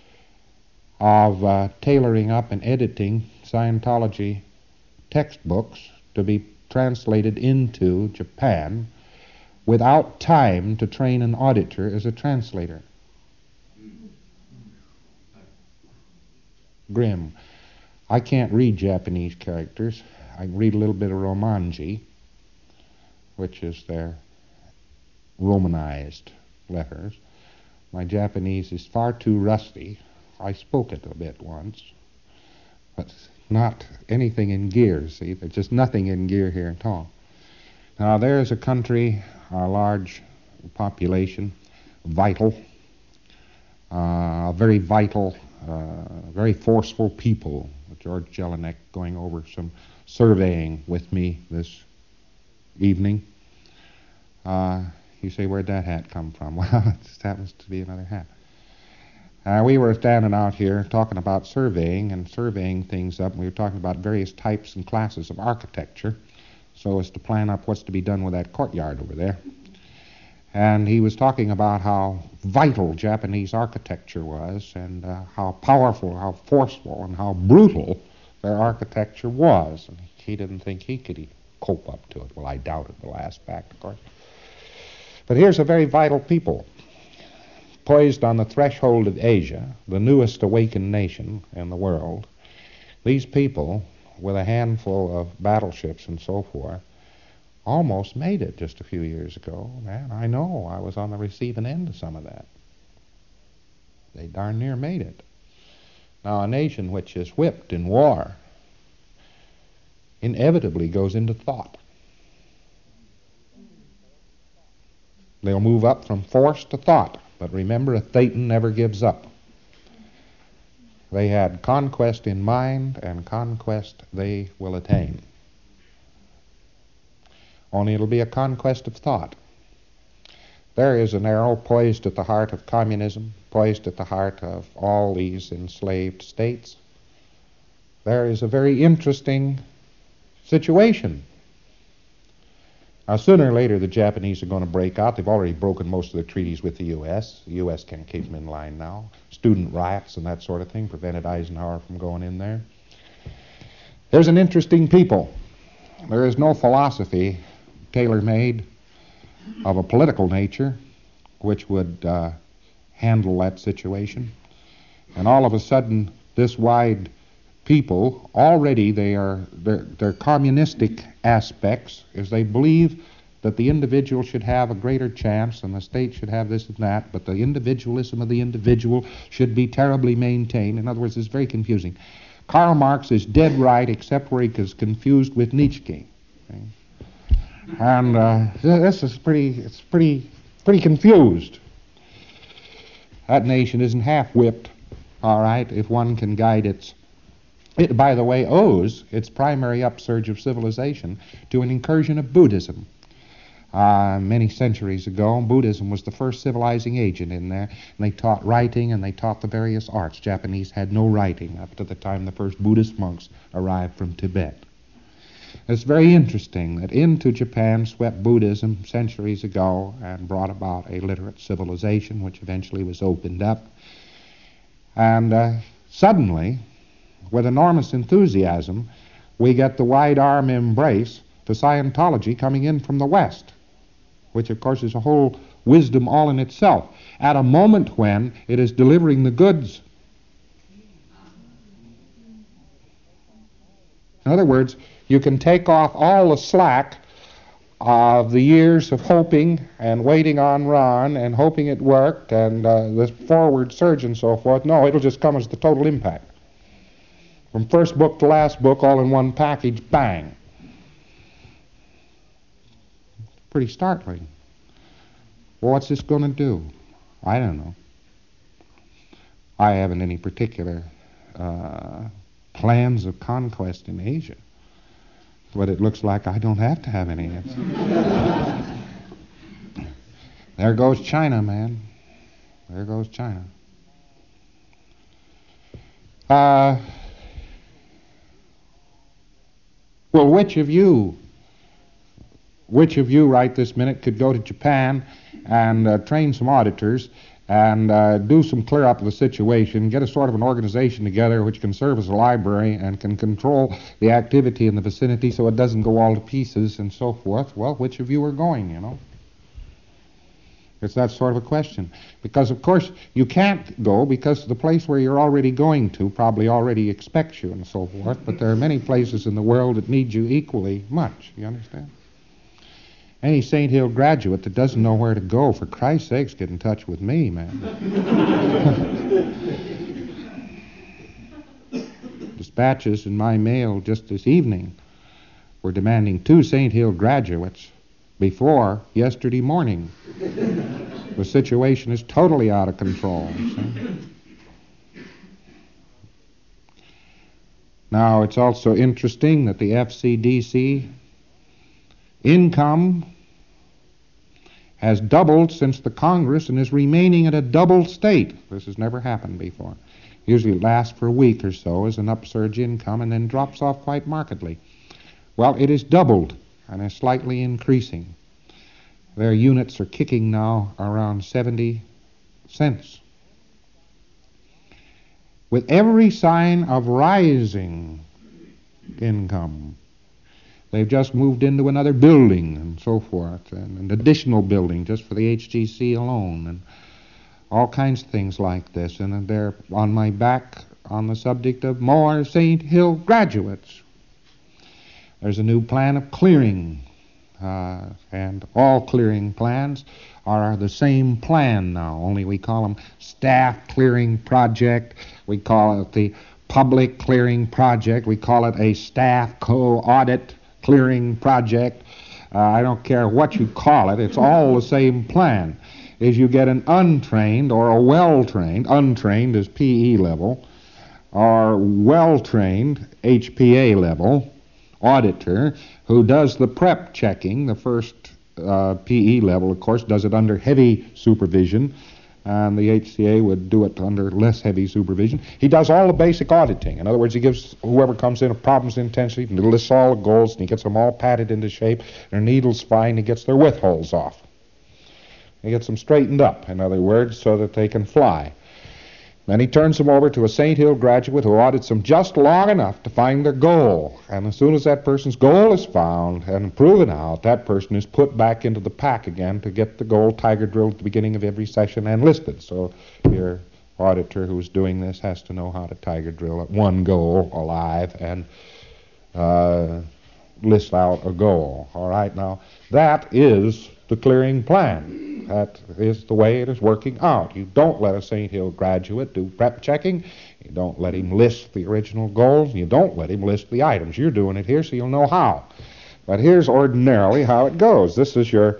Speaker 2: of tailoring up and editing Scientology textbooks to be translated into Japan without time to train an auditor as a translator. Grim. I can't read Japanese characters. I can read a little bit of Romanji, which is their Romanized letters. My Japanese is far too rusty. I spoke it a bit once, but not anything in gear, see? There's just nothing in gear here at all. Now, there's a country, a large population, vital, very vital, very forceful people. George Jelinek going over some surveying with me this evening. You say, where'd that hat come from? Well, it just happens to be another hat. We were standing out here talking about surveying and surveying things up. And we were talking about various types and classes of architecture so as to plan up what's to be done with that courtyard over there. And he was talking about how vital Japanese architecture was and how powerful, how forceful, and how brutal their architecture was. And he didn't think he could cope up to it. Well, I doubted the last fact, of course. But here's a very vital people, poised on the threshold of Asia, the newest awakened nation in the world. These people, with a handful of battleships and so forth, almost made it just a few years ago. Man, I know. I was on the receiving end of some of that. They darn near made it. Now, a nation which is whipped in war inevitably goes into thought. They'll move up from force to thought. But remember, a Thetan never gives up. They had conquest in mind, and conquest they will attain. Only it'll be a conquest of thought. There is an arrow poised at the heart of communism, poised at the heart of all these enslaved states. There is a very interesting situation. Now, sooner or later, the Japanese are going to break out. They've already broken most of their treaties with the U.S. The U.S. can't keep them in line now. Student riots and that sort of thing prevented Eisenhower from going in there. There's an interesting people. There is no philosophy tailor-made of a political nature which would handle that situation. And all of a sudden, this wide people, already their communistic aspects is they believe that the individual should have a greater chance and the state should have this and that, but the individualism of the individual should be terribly maintained. In other words, it's very confusing. Karl Marx is dead right except where he is confused with Nietzsche. Okay? And this is pretty confused. That nation isn't half whipped, all right, if one can guide it, by the way, owes its primary upsurge of civilization to an incursion of Buddhism. many centuries ago. Buddhism was the first civilizing agent in there, and they taught writing and they taught the various arts. Japanese had no writing up to the time the first Buddhist monks arrived from Tibet. It's very interesting that into Japan swept Buddhism centuries ago and brought about a literate civilization which eventually was opened up. And suddenly, with enormous enthusiasm, we get the wide arm embrace to Scientology coming in from the West, which of course is a whole wisdom all in itself, at a moment when it is delivering the goods. In other words, you can take off all the slack of the years of hoping and waiting on Ron and hoping it worked and the forward surge and so forth. No, it'll just come as the total impact. From first book to last book, all in one package, bang. Pretty startling. Well, what's this going to do? I don't know. I haven't any particular plans of conquest in Asia. But it looks like I don't have to have any. There goes China, man. There goes China. Well, which of you right this minute could go to Japan and train some auditors and do some clear up of the situation, get a sort of an organization together which can serve as a library and can control the activity in the vicinity so it doesn't go all to pieces and so forth? Well, which of you are going, you know? It's that sort of a question. Because, of course, you can't go because the place where you're already going to probably already expects you and so forth, but there are many places in the world that need you equally much, you understand? Any St. Hill graduate that doesn't know where to go, for Christ's sakes, get in touch with me, man. Dispatches in my mail just this evening were demanding 2 St. Hill graduates before yesterday morning. The situation is totally out of control. See? Now, it's also interesting that the FCDC income has doubled since the Congress and is remaining at a double state. This has never happened before. Usually it lasts for a week or so as an upsurge income and then drops off quite markedly. Well, it is doubled and is slightly increasing. Their units are kicking now around 70 cents. With every sign of rising income. They've just moved into another building and so forth, and an additional building just for the HGC alone, and all kinds of things like this. And they're on my back on the subject of more St. Hill graduates. There's a new plan of clearing, and all clearing plans are the same plan now, only we call them staff clearing project. We call it the public clearing project. We call it a staff co-audit clearing project. I don't care what you call it, it's all the same plan. Is you get an untrained or a well-trained, untrained is PE level, or well-trained HPA level auditor who does the prep checking. The first PE level, of course, does it under heavy supervision, and the HCA would do it under less heavy supervision. He does all the basic auditing. In other words, he gives whoever comes in a problem's intensity, and he lists all the goals, and he gets them all patted into shape. Their needle's fine, he gets their width holes off. He gets them straightened up, in other words, so that they can fly. Then he turns them over to a St. Hill graduate who audits them just long enough to find their goal. And as soon as that person's goal is found and proven out, that person is put back into the pack again to get the goal tiger drilled at the beginning of every session and listed. So your auditor who's doing this has to know how to tiger drill at one goal alive and list out a goal. All right, now that is the clearing plan. That is the way it is working out. You don't let a St. Hill graduate do prep checking. You don't let him list the original goals. You don't let him list the items. You're doing it here so you'll know how. But here's ordinarily how it goes. This is your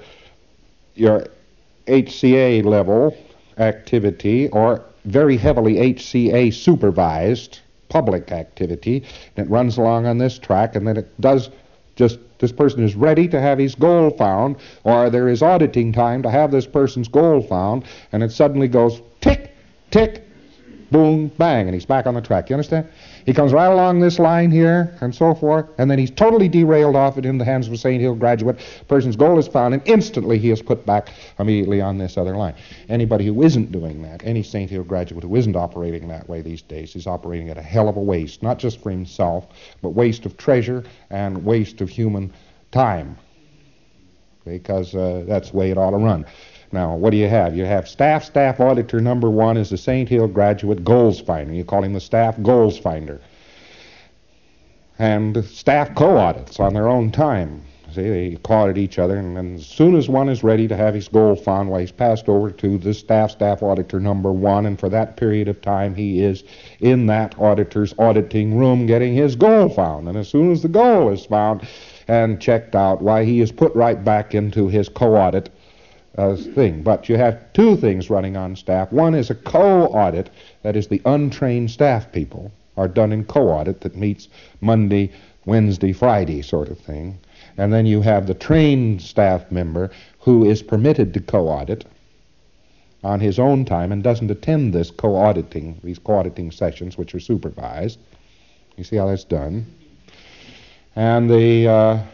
Speaker 2: HCA level activity, or very heavily HCA supervised public activity. And it runs along on this track, and then it does Just this person is ready to have his goal found, or there is auditing time to have this person's goal found, and it suddenly goes tick, tick, boom, bang, and he's back on the track. You understand? He comes right along this line here and so forth, and then he's totally derailed off it in the hands of a St. Hill graduate. Person's goal is found, and instantly he is put back immediately on this other line. Anybody who isn't doing that, any St. Hill graduate who isn't operating that way these days, is operating at a hell of a waste, not just for himself, but waste of treasure and waste of human time, because that's the way it ought to run. Now, what do you have? You have staff auditor number 1 is the St. Hill graduate goals finder. You call him the staff goals finder. And staff co-audits on their own time. See, they co-audit each other, and then as soon as one is ready to have his goal found, well, he's passed over to the staff auditor number 1, and for that period of time he is in that auditor's auditing room getting his goal found. And as soon as the goal is found and checked out, why, he is put right back into his co-audit thing. But you have two things running on staff. One is a co-audit, that is the untrained staff people are done in co-audit that meets Monday, Wednesday, Friday sort of thing. And then you have the trained staff member who is permitted to co-audit on his own time and doesn't attend this these co-auditing sessions which are supervised. You see how that's done? And the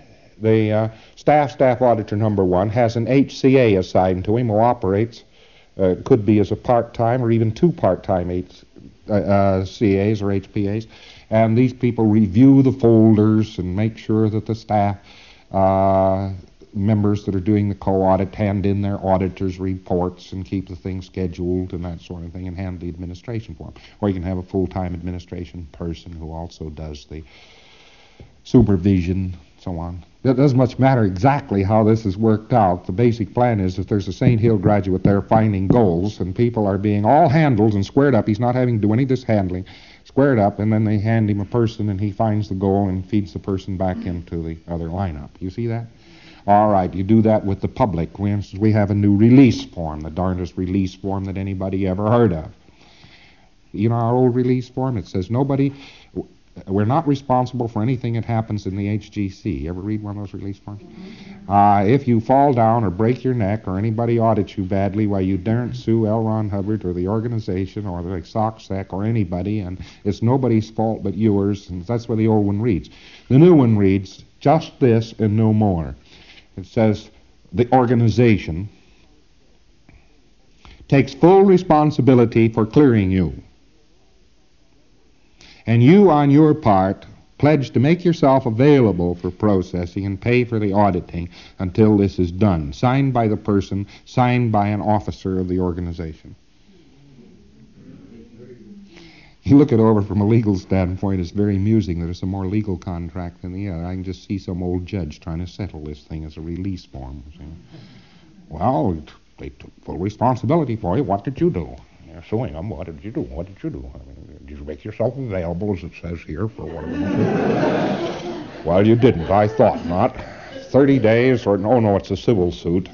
Speaker 2: staff auditor number 1 has an HCA assigned to him who operates, could be as a part-time or even 2 part-time CAs or HPAs, and these people review the folders and make sure that the staff members that are doing the co-audit hand in their auditor's reports and keep the thing scheduled and that sort of thing, and hand the administration for them. Or you can have a full-time administration person who also does the supervision, so on. It doesn't much matter exactly how this is worked out. The basic plan is that there's a St. Hill graduate there finding goals, and people are being all handled and squared up. He's not having to do any of this handling. Squared up, and then they hand him a person, and he finds the goal and feeds the person back into the other lineup. You see that? All right, you do that with the public. For instance, we have a new release form, the darndest release form that anybody ever heard of. You know our old release form? It says we're not responsible for anything that happens in the HGC. You ever read one of those release forms? If you fall down or break your neck or anybody audits you badly, why, you daren't sue L. Ron Hubbard or the organization or the SOCSEC or anybody, and it's nobody's fault but yours, and that's where the old one reads. The new one reads, just this and no more. It says the organization takes full responsibility for clearing you. And you, on your part, pledge to make yourself available for processing and pay for the auditing until this is done. Signed by the person, signed by an officer of the organization. You look it over from a legal standpoint, it's very amusing that it's a more legal contract than the other. I can just see some old judge trying to settle this thing as a release form. Well, they took full responsibility for you. What did you do? You're suing them. What did you do? What did you do? I mean, did you make yourself available, as it says here, for whatever? Well, you didn't. I thought not. 30 days, or no, it's a civil suit.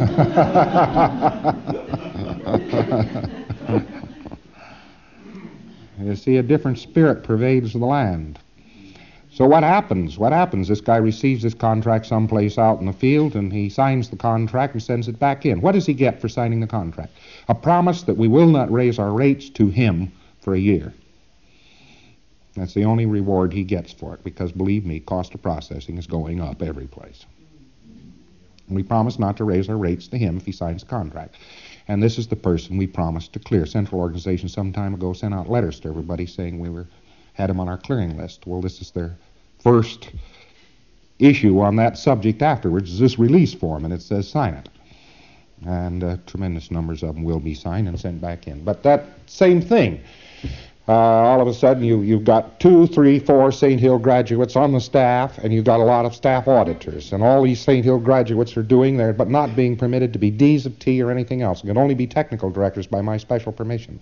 Speaker 2: You see, a different spirit pervades the land. So what happens? This guy receives this contract someplace out in the field, and he signs the contract and sends it back in. What does he get for signing the contract? A promise that we will not raise our rates to him for a year. That's the only reward he gets for it, because, believe me, cost of processing is going up every place. And we promise not to raise our rates to him if he signs the contract. And this is the person we promised to clear. Central Organization some time ago sent out letters to everybody saying we had him on our clearing list. Well, this is their first issue on that subject afterwards, is this release form, and it says sign it. And tremendous numbers of them will be signed and sent back in. But that same thing. All of a sudden, you've got 2, 3, 4 St. Hill graduates on the staff, and you've got a lot of staff auditors. And all these St. Hill graduates are doing there, but not being permitted to be Ds of T or anything else. It can only be technical directors by my special permission.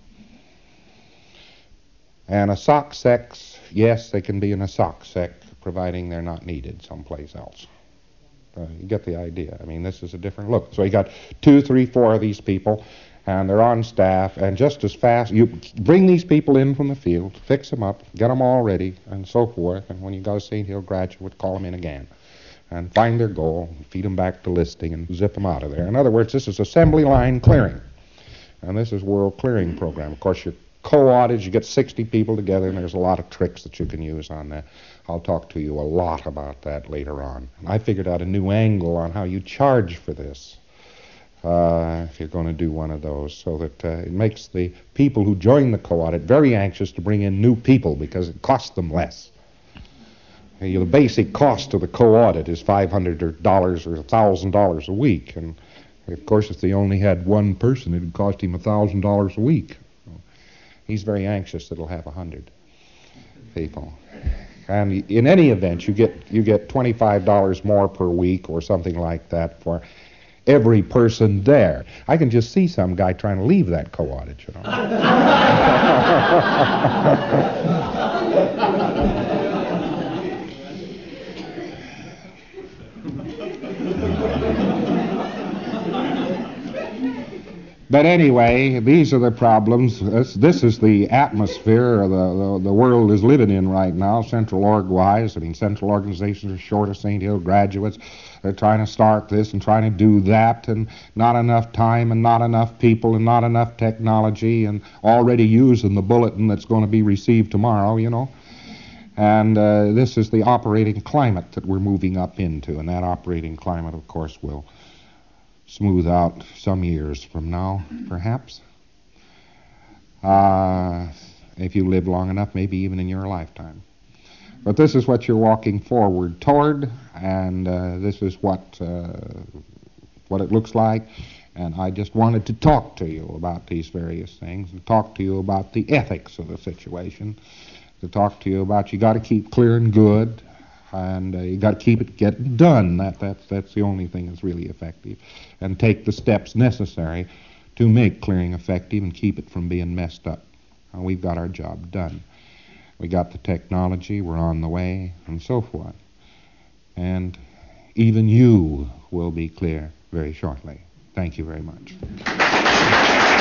Speaker 2: And a SOCSEC, yes, they can be in a SOCSEC, providing they're not needed someplace else. You get the idea. I mean, this is a different look. So you got 2, 3, 4 of these people, and they're on staff, and just as fast, you bring these people in from the field, fix them up, get them all ready, and so forth, and when you got a St. Hill graduate, call them in again, and find their goal, feed them back to listing, and zip them out of there. In other words, this is assembly line clearing, and this is World Clearing Program. Of course, your co-audits, you get 60 people together, and there's a lot of tricks that you can use on that. I'll talk to you a lot about that later on. I figured out a new angle on how you charge for this. If you're going to do one of those, so that it makes the people who join the co-audit very anxious to bring in new people because it costs them less. The basic cost of the co-audit is $500 or $1,000 a week, and of course if they only had one person, it would cost him $1,000 a week. He's very anxious that he'll have 100 people. And in any event, you get $25 more per week or something like that for every person there. I can just see some guy trying to leave that co-audit, you know. But anyway, these are the problems. This is the atmosphere the world is living in right now, Central Org-wise. I mean, central organizations are short of St. Hill graduates. They're trying to start this and trying to do that, and not enough time and not enough people and not enough technology, and already using the bulletin that's going to be received tomorrow, you know. And this is the operating climate that we're moving up into, and that operating climate, of course, will smooth out some years from now, perhaps. If you live long enough, maybe even in your lifetime. But this is what you're walking forward toward, and this is what it looks like. And I just wanted to talk to you about these various things, and talk to you about the ethics of the situation, to talk to you about you got to keep clear and good, and you got to keep it getting done. That's the only thing that's really effective, and take the steps necessary to make clearing effective and keep it from being messed up. We've got our job done. We got the technology, we're on the way, and so forth. And even you will be clear very shortly. Thank you very much.